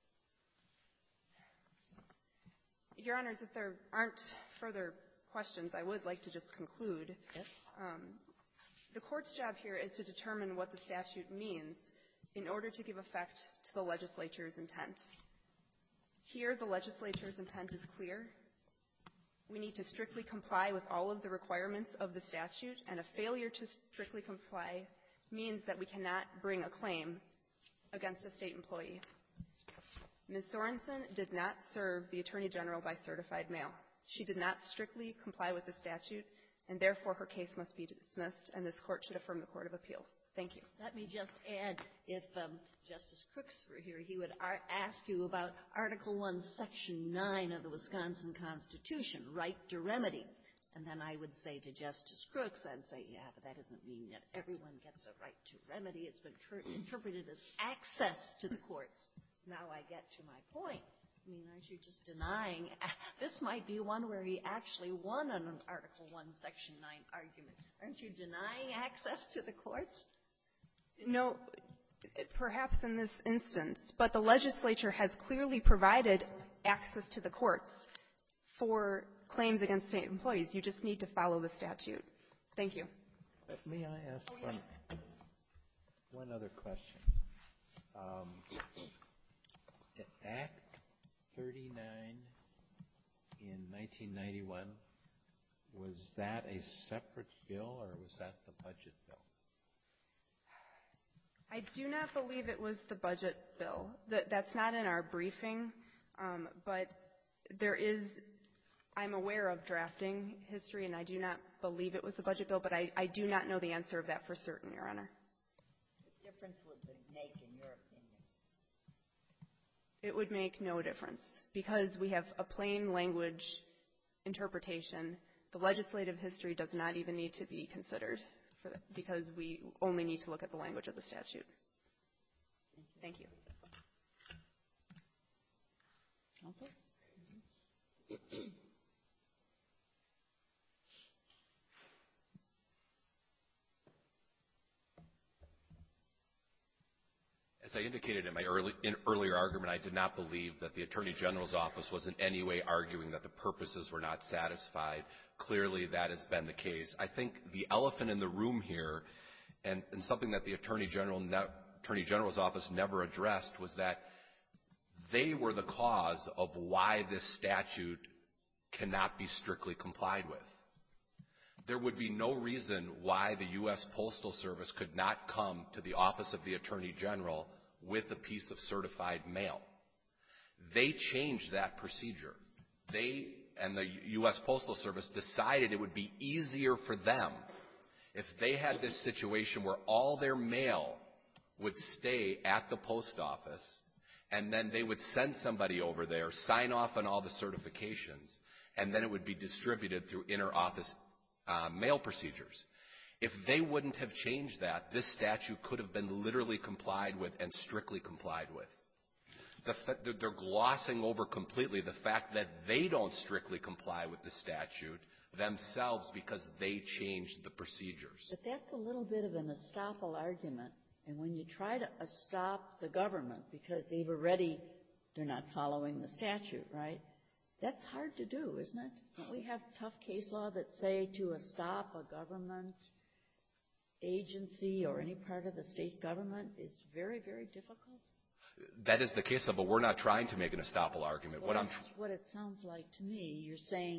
Your Honors, if there aren't further questions, I would like to just conclude. Yes. Um, the court's job here is to determine what the statute means in order to give effect to the legislature's intent. Here, the legislature's intent is clear. We need to strictly comply with all of the requirements of the statute, and a failure to strictly comply means that we cannot bring a claim against a state employee. Miz Sorensen did not serve the Attorney General by certified mail. She did not strictly comply with the statute, and therefore her case must be dismissed, and this court should affirm the Court of Appeals. Thank you. Let me just add, if um, Justice Crooks were here, he would ar- ask you about Article one, Section nine of the Wisconsin Constitution, right to remedy. And then I would say to Justice Crooks, I'd say, yeah, but that doesn't mean that everyone gets a right to remedy. It's been ter- interpreted as access to the courts. Now I get to my point. I mean, aren't you just denying? This might be one where he actually won on an Article one, Section nine argument. Aren't you denying access to the courts? No, perhaps in this instance, but the legislature has clearly provided access to the courts for claims against state employees. You just need to follow the statute. Thank you. But may I ask oh, yes. one, one other question? Um, Act thirty-nine in nineteen ninety-one, was that a separate bill or was that the budget bill? I do not believe it was the budget bill. That, that's not in our briefing, um, but there is, I'm aware of drafting history, and I do not believe it was the budget bill, but I, I do not know the answer of that for certain, Your Honor. What difference would it make, in your opinion? It would make no difference because we have a plain language interpretation. The legislative history does not even need to be considered for that because we only need to look at the language of the statute. Thank you. Counsel? As I indicated in my early, in earlier argument, I did not believe that the Attorney General's office was in any way arguing that the purposes were not satisfied. Clearly, that has been the case. I think the elephant in the room here, and, and something that the Attorney General ne- Attorney General's office never addressed, was that they were the cause of why this statute cannot be strictly complied with. There would be no reason why the U S Postal Service could not come to the Office of the Attorney General with a piece of certified mail. They changed that procedure. They and the U S Postal Service decided it would be easier for them if they had this situation where all their mail would stay at the post office, and then they would send somebody over there, sign off on all the certifications, and then it would be distributed through inter-office Uh, mail procedures. If they wouldn't have changed that, this statute could have been literally complied with and strictly complied with. The fa- they're glossing over completely the fact that they don't strictly comply with the statute themselves because they changed the procedures. But that's a little bit of an estoppel argument. And when you try to stop the government because they've already, they're not following the statute, right? That's hard to do, isn't it? Don't we have tough case law that say to stop a government agency or any part of the state government is very, very difficult? That is the case, but we're not trying to make an estoppel argument. Well, what I'm that's what it sounds like to me. You're saying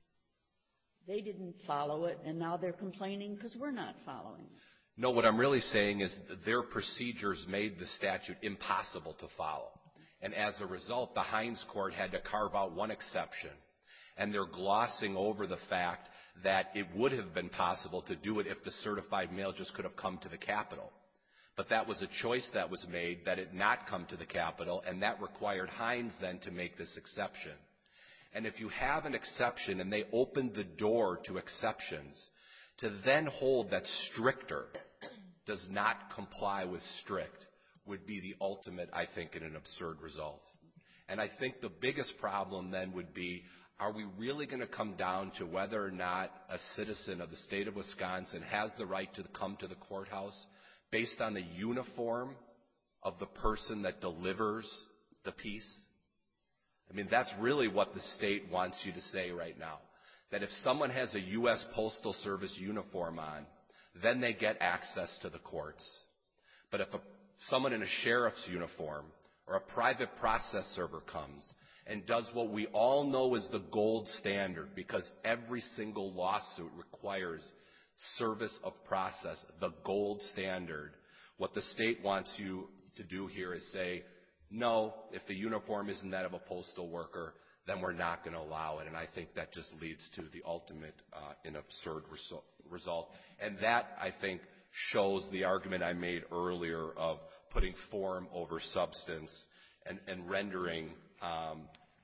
they didn't follow it, and now they're complaining because we're not following it. No, what I'm really saying is that their procedures made the statute impossible to follow. And as a result, the Hines Court had to carve out one exception. And they're glossing over the fact that it would have been possible to do it if the certified mail just could have come to the Capitol. But that was a choice that was made that it not come to the Capitol, and that required Hines then to make this exception. And if you have an exception and they opened the door to exceptions, to then hold that stricter does not comply with strict would be the ultimate, I think, in an absurd result. And I think the biggest problem then would be, are we really going to come down to whether or not a citizen of the state of Wisconsin has the right to come to the courthouse based on the uniform of the person that delivers the piece? I mean, that's really what the state wants you to say right now. That if someone has a U S Postal Service uniform on, then they get access to the courts. But if a someone in a sheriff's uniform or a private process server comes and does what we all know is the gold standard, because every single lawsuit requires service of process, the gold standard, what the state wants you to do here is say, no, if the uniform isn't that of a postal worker, then we're not going to allow it. And I think that just leads to the ultimate uh, and absurd resu- result. And that, I think, shows the argument I made earlier of putting form over substance and, and rendering um,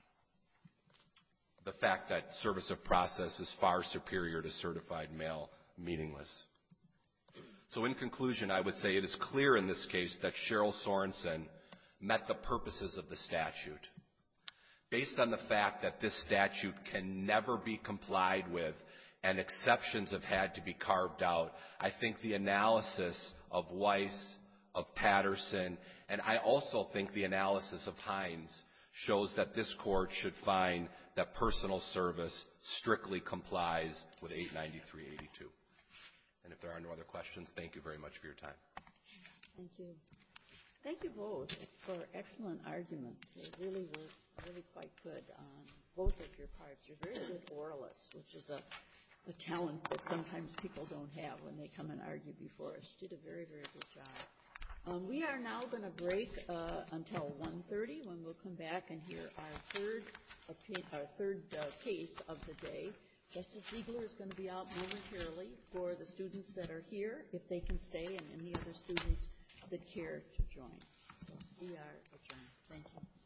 the fact that service of process is far superior to certified mail meaningless. So in conclusion, I would say it is clear in this case that Cheryl Sorensen met the purposes of the statute. Based on the fact that this statute can never be complied with and exceptions have had to be carved out, I think the analysis of Weiss, of Patterson, and I also think the analysis of Hines shows that this court should find that personal service strictly complies with eight ninety-three eighty-two. And if there are no other questions, thank you very much for your time. Thank you. Thank you both for excellent arguments. They really were really quite good on both of your parts. You're very good oralists, which is a, a talent that sometimes people don't have when they come and argue before us. You did a very, very good job. Um, we are now going to break uh, until one thirty, when we'll come back and hear our third, opi- our third uh, case of the day. Justice Ziegler is going to be out momentarily for the students that are here, if they can stay, and any other students that care to join. So we are adjourned. Thank you.